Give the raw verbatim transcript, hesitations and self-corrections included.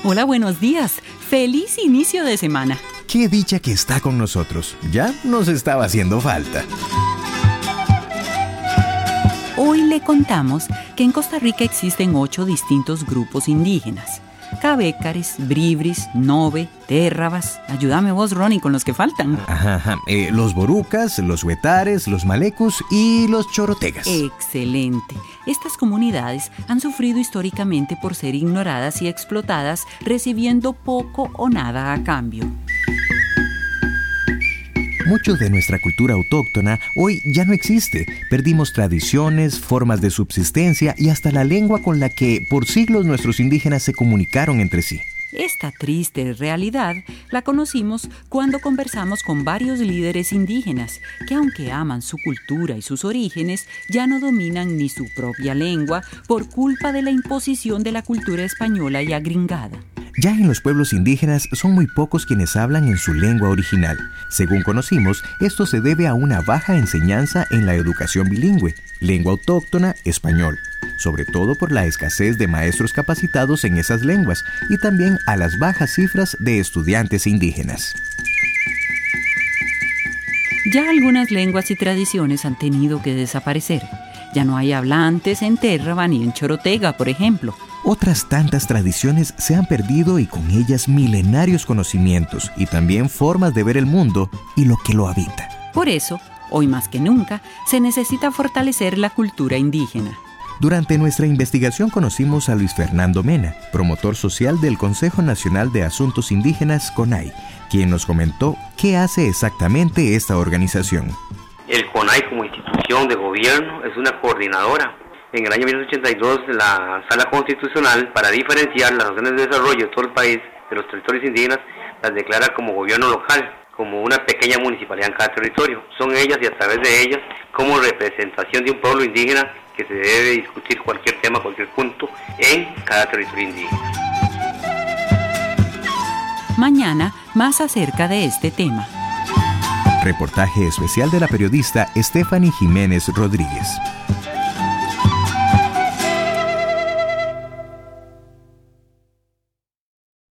Hola, buenos días. Feliz inicio de semana. Qué dicha que está con nosotros. Ya nos estaba haciendo falta. Hoy le contamos que en Costa Rica existen ocho distintos grupos indígenas. Cabécares, Bribris, Nove, Térrabas. Ayúdame vos, Ronnie, con los que faltan. Ajá, ajá. Eh, los Borucas, los Huetares, los Malecus y los Chorotegas. Excelente. Estas comunidades han sufrido históricamente por ser ignoradas y explotadas, recibiendo poco o nada a cambio. Mucho de nuestra cultura autóctona hoy ya no existe. Perdimos tradiciones, formas de subsistencia y hasta la lengua con la que por siglos nuestros indígenas se comunicaron entre sí. Esta triste realidad la conocimos cuando conversamos con varios líderes indígenas que, aunque aman su cultura y sus orígenes, ya no dominan ni su propia lengua por culpa de la imposición de la cultura española y agringada. Ya en los pueblos indígenas son muy pocos quienes hablan en su lengua original. Según conocimos, esto se debe a una baja enseñanza en la educación bilingüe, lengua autóctona, español, sobre todo por la escasez de maestros capacitados en esas lenguas y también a las bajas cifras de estudiantes indígenas. Ya algunas lenguas y tradiciones han tenido que desaparecer. Ya no hay hablantes en Térraba ni en Chorotega, por ejemplo. Otras tantas tradiciones se han perdido y con ellas milenarios conocimientos y también formas de ver el mundo y lo que lo habita. Por eso, hoy más que nunca, se necesita fortalecer la cultura indígena. Durante nuestra investigación conocimos a Luis Fernando Mena, promotor social del Consejo Nacional de Asuntos Indígenas, CONAI, quien nos comentó qué hace exactamente esta organización. El CONAI como institución de gobierno es una coordinadora. En el año mil novecientos ochenta y dos, la Sala Constitucional, para diferenciar las razones de desarrollo de todo el país, de los territorios indígenas, las declara como gobierno local, como una pequeña municipalidad en cada territorio. Son ellas y a través de ellas, como representación de un pueblo indígena, que se debe discutir cualquier tema, cualquier punto en cada territorio indígena. Mañana, más acerca de este tema. Reportaje especial de la periodista Stephanie Jiménez Rodríguez.